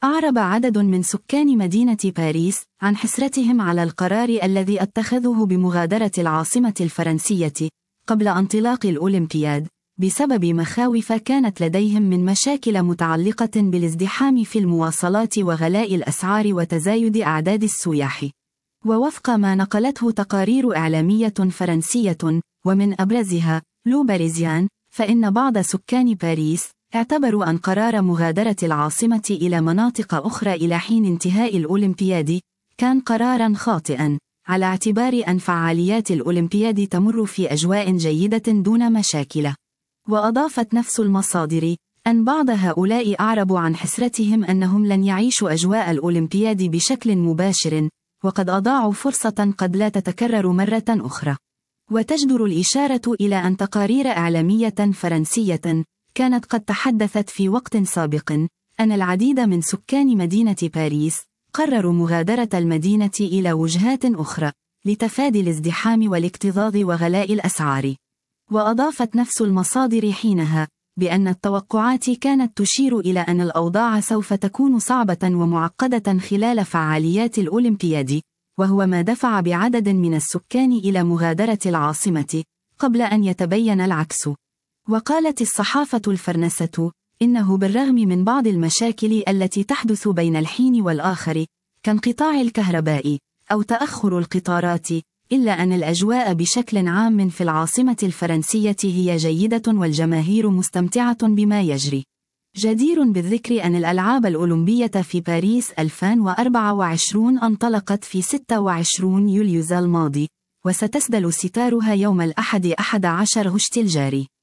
أعرب عدد من سكان مدينة باريس عن حسرتهم على القرار الذي اتخذوه بمغادرة العاصمة الفرنسية قبل انطلاق الأولمبياد، بسبب مخاوف كانت لديهم من مشاكل متعلقة بالازدحام في المواصلات وغلاء الأسعار وتزايد أعداد السياح. ووفق ما نقلته تقارير إعلامية فرنسية ومن أبرزها لو باريزيان، فإن بعض سكان باريس اعتبروا أن قرار مغادرة العاصمة إلى مناطق أخرى إلى حين انتهاء الأولمبياد كان قراراً خاطئاً، على اعتبار أن فعاليات الأولمبياد تمر في أجواء جيدة دون مشاكل. وأضافت نفس المصادر أن بعض هؤلاء أعربوا عن حسرتهم أنهم لن يعيشوا أجواء الأولمبياد بشكل مباشر، وقد أضاعوا فرصة قد لا تتكرر مرة أخرى. وتجدر الإشارة إلى أن تقارير إعلامية فرنسية كانت قد تحدثت في وقت سابق أن العديد من سكان مدينة باريس قرروا مغادرة المدينة إلى وجهات أخرى لتفادي الازدحام والاكتظاظ وغلاء الأسعار. وأضافت نفس المصادر حينها بأن التوقعات كانت تشير إلى أن الأوضاع سوف تكون صعبة ومعقدة خلال فعاليات الأولمبياد، وهو ما دفع بعدد من السكان إلى مغادرة العاصمة قبل أن يتبين العكس. وقالت الصحافة الفرنسية إنه بالرغم من بعض المشاكل التي تحدث بين الحين والآخر كانقطاع الكهرباء أو تأخر القطارات، إلا أن الأجواء بشكل عام في العاصمة الفرنسية هي جيدة والجماهير مستمتعة بما يجري. جدير بالذكر أن الألعاب الأولمبية في باريس 2024 انطلقت في 26 يوليو الماضي، وستسدل ستارها يوم الأحد 11 غشت الجاري.